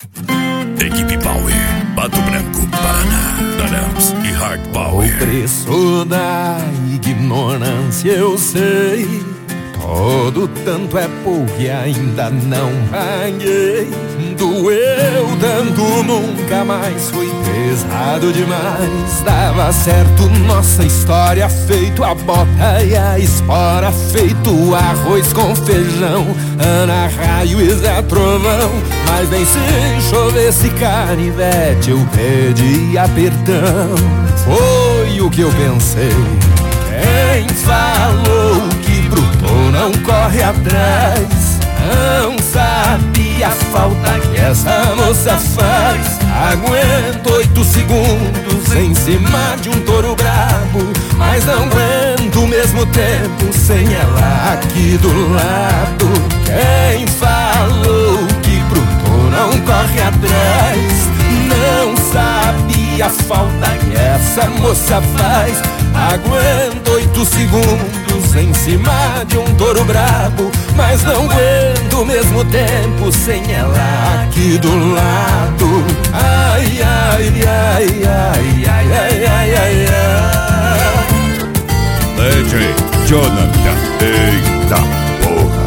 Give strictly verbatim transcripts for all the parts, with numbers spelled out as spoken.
Equipe Power, Pato Branco, Paraná, Darams e Hard Power. O preço da ignorância eu sei, todo tanto é pouco e ainda não paguei. Doeu tanto, nunca mais foi pesado demais. Dava certo nossa história, feito a bota e a espora, feito arroz com feijão, Ana Raio e Zé Trovão. Mas nem se chovesse canivete eu pedia perdão. Foi o que eu pensei. Quem falou que bruto não corre atrás não sabe a falta que essa moça faz. Aguento oito segundos em cima de um touro brabo, mas não aguento o mesmo tempo sem ela aqui do lado. Quem falou que bruto não corre atrás não sabe a falta que essa moça faz. Aguento oito segundos em cima de um touro brabo, mas não aguento o mesmo tempo sem ela aqui do lado. Ai, ai, ai, ai, ai, ai, ai, ai, ai. D J Jonathan, eita porra.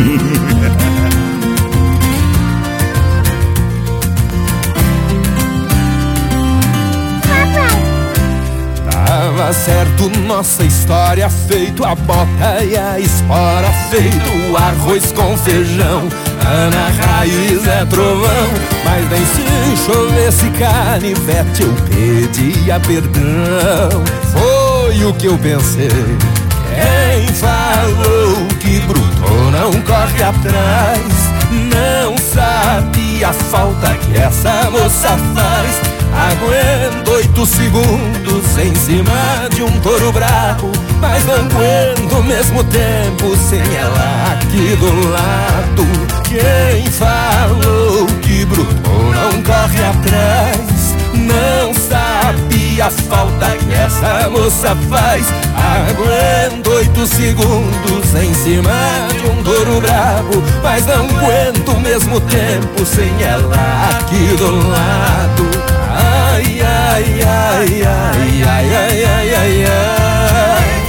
Tava certo nossa história, feito a bota e a espora, feito o arroz com feijão, Ana Raio e Zé Trovão. Mas nem se chovesse canivete eu pedia perdão. Foi o que eu pensei. Quem falou que bruto não corre atrás não sabe a falta que essa moça faz. Aguento oito segundos em cima de um touro brabo, mas não aguento o mesmo tempo sem ela aqui do lado. Quem falou que bruto não corre atrás não sabe a falta que essa moça faz. Aguento oito segundos em cima de um touro brabo, mas não aguento o mesmo tempo sem ela aqui do lado. Ai, ai, ai, ai, ai, ai, ai, ai, ai.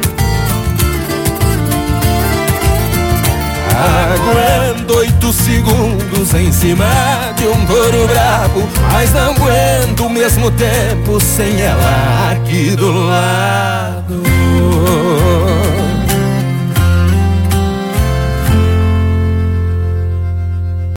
Aguento oito segundos em cima de um touro brabo, mas não aguento o mesmo tempo sem ela aqui do lado.